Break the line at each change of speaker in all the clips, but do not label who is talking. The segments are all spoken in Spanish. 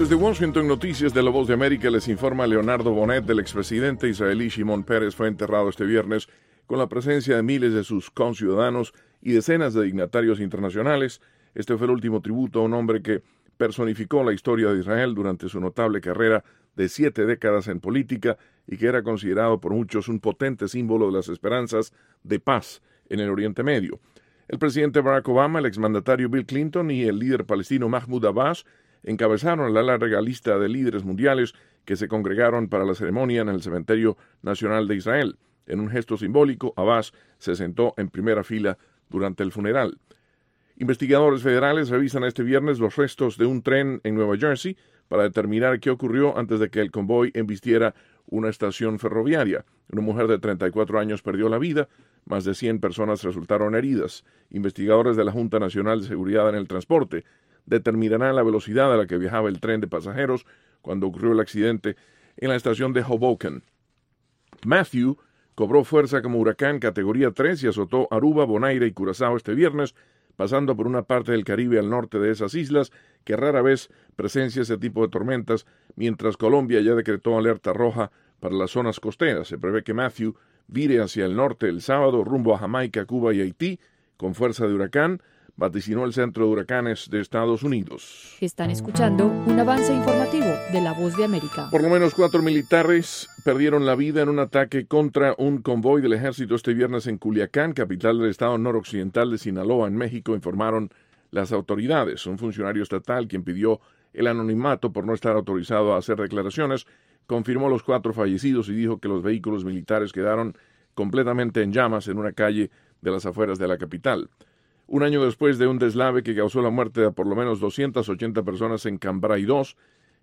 Desde Washington, Noticias de la Voz de América, les informa Leonardo Bonet. Del expresidente israelí Shimon Peres fue enterrado este viernes con la presencia de miles de sus conciudadanos y decenas de dignatarios internacionales. Este fue el último tributo a un hombre que personificó la historia de Israel durante su notable carrera de 7 décadas en política y que era considerado por muchos un potente símbolo de las esperanzas de paz en el Oriente Medio. El presidente Barack Obama, el exmandatario Bill Clinton y el líder palestino Mahmoud Abbas encabezaron la larga lista de líderes mundiales que se congregaron para la ceremonia en el Cementerio Nacional de Israel. En un gesto simbólico, Abbas se sentó en primera fila durante el funeral. Investigadores federales revisan este viernes los restos de un tren en Nueva Jersey para determinar qué ocurrió antes de que el convoy embistiera una estación ferroviaria. Una mujer de 34 años perdió la vida, más de 100 personas resultaron heridas. Investigadores de la Junta Nacional de Seguridad en el Transporte determinarán la velocidad a la que viajaba el tren de pasajeros cuando ocurrió el accidente en la estación de Hoboken. Matthew cobró fuerza como huracán categoría 3 y azotó Aruba, Bonaire y Curazao este viernes, pasando por una parte del Caribe al norte de esas islas que rara vez presencia ese tipo de tormentas, mientras Colombia ya decretó alerta roja para las zonas costeras. Se prevé que Matthew vire hacia el norte el sábado rumbo a Jamaica, Cuba y Haití con fuerza de huracán, vaticinó el Centro de Huracanes de Estados Unidos.
Están escuchando un avance informativo de La Voz de América.
Por lo menos 4 militares perdieron la vida en un ataque contra un convoy del ejército este viernes en Culiacán, capital del estado noroccidental de Sinaloa, en México, informaron las autoridades. Un funcionario estatal, quien pidió el anonimato por no estar autorizado a hacer declaraciones, confirmó los 4 fallecidos y dijo que los vehículos militares quedaron completamente en llamas en una calle de las afueras de la capital. Un año después de un deslave que causó la muerte de por lo menos 280 personas en Cambrai 2,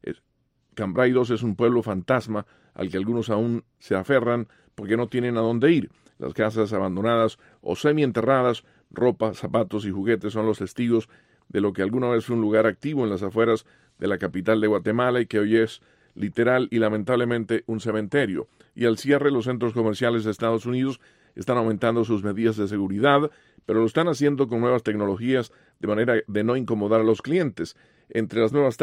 Cambrai 2 es un pueblo fantasma al que algunos aún se aferran porque no tienen a dónde ir. Las casas abandonadas o semienterradas, ropa, zapatos y juguetes son los testigos de lo que alguna vez fue un lugar activo en las afueras de la capital de Guatemala y que hoy es literal y lamentablemente un cementerio. Y al cierre, los centros comerciales de Estados Unidos están aumentando sus medidas de seguridad, pero lo están haciendo con nuevas tecnologías de manera de no incomodar a los clientes. Entre las nuevas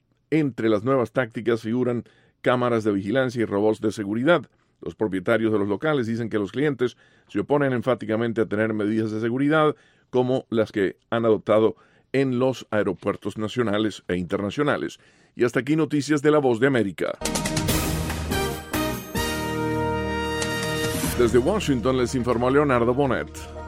tácticas figuran cámaras de vigilancia y robots de seguridad. Los propietarios de los locales dicen que los clientes se oponen enfáticamente a tener medidas de seguridad como las que han adoptado en los aeropuertos nacionales e internacionales. Y hasta aquí Noticias de la Voz de América. Desde Washington les informó Leonardo Bonet.